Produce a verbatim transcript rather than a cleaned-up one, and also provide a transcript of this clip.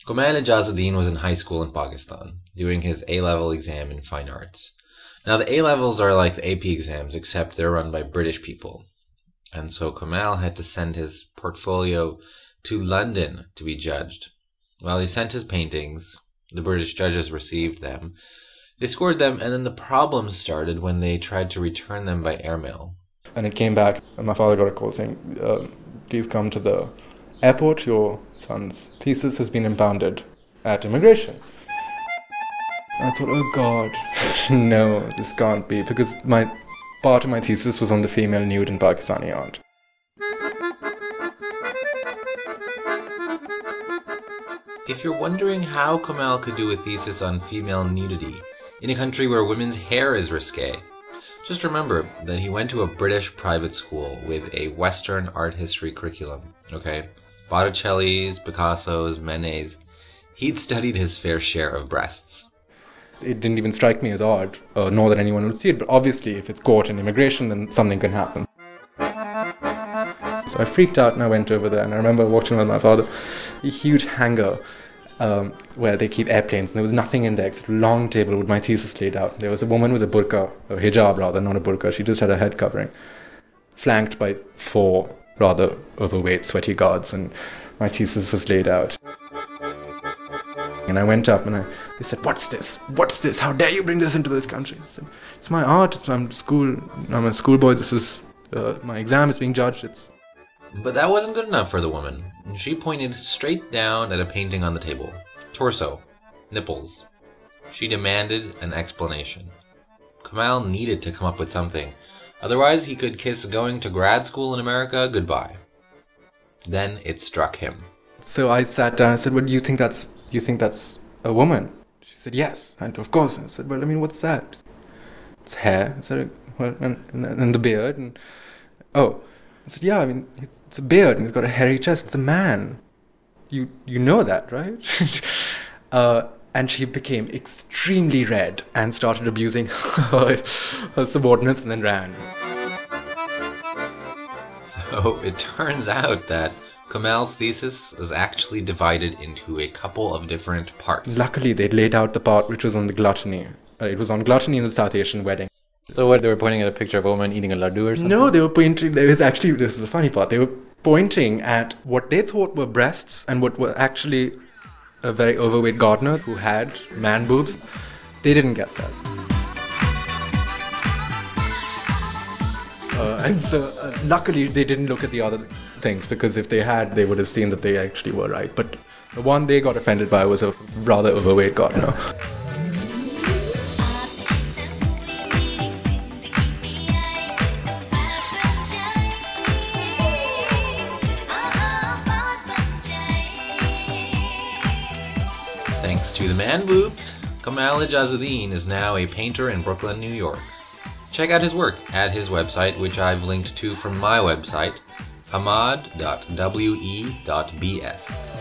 Kamal Ijazuddin was in high school in Pakistan, doing his A-level exam in fine arts. Now, the A-levels are like the A P exams, except they're run by British people. And so Kamal had to send his portfolio to London to be judged. While he sent his paintings, the British judges received them. They scored them, and then the problems started when they tried to return them by airmail. And it came back, and my father got a call saying, uh, please come to the airport, your son's thesis has been impounded at immigration. And I thought, oh God, no, this can't be, because my part of my thesis was on the female nude in Pakistani art. If you're wondering how Kamal could do a thesis on female nudity in a country where women's hair is risque, just remember that he went to a British private school with a Western art history curriculum, okay? Botticelli's, Picasso's, Manet's. He'd studied his fair share of breasts. It didn't even strike me as odd, uh, nor that anyone would see it, but obviously if it's court and immigration, then something can happen. So I freaked out and I went over there, and I remember watching with my father a huge hangar um, where they keep airplanes, and there was nothing in there except a long table with my thesis laid out. There was a woman with a burqa, or hijab rather, not a burqa, she just had a head covering, flanked by four rather overweight, sweaty guards, and my thesis was laid out. And I went up and I, they said, what's this? What's this? How dare you bring this into this country? I said, it's my art, it's, I'm school, I'm a schoolboy, this is, uh, my exam is being judged, it's... But that wasn't good enough for the woman. She pointed straight down at a painting on the table. Torso. Nipples. She demanded an explanation. Kamal needed to come up with something. Otherwise, he could kiss going to grad school in America goodbye. Then it struck him. So I sat down and said, well, do you think that's, do you think that's a woman? She said, yes. And of course. I said, well, I mean, what's that? It's hair. I said, well, and, and, and the beard. And oh. I said, yeah, I mean, it's a beard and he's got a hairy chest. It's a man. You you know that, right? uh, and she became extremely red and started abusing her, her subordinates and then ran. So it turns out that Kamal's thesis was actually divided into a couple of different parts. Luckily, they'd laid out the part which was on the gluttony. Uh, it was on gluttony in the South Asian wedding. So what, they were pointing at a picture of a woman eating a laddu or something? No, they were pointing, there was actually, this is the funny part, they were pointing at what they thought were breasts and what were actually a very overweight gardener who had man boobs. They didn't get that. Uh, and so, uh, luckily, they didn't look at the other things, because if they had, they would have seen that they actually were right. But the one they got offended by was a rather overweight gardener. Thanks to the man boobs, Kamal Ijazuddin is now a painter in Brooklyn, New York. Check out his work at his website, which I've linked to from my website, hamad dot w e dot b s.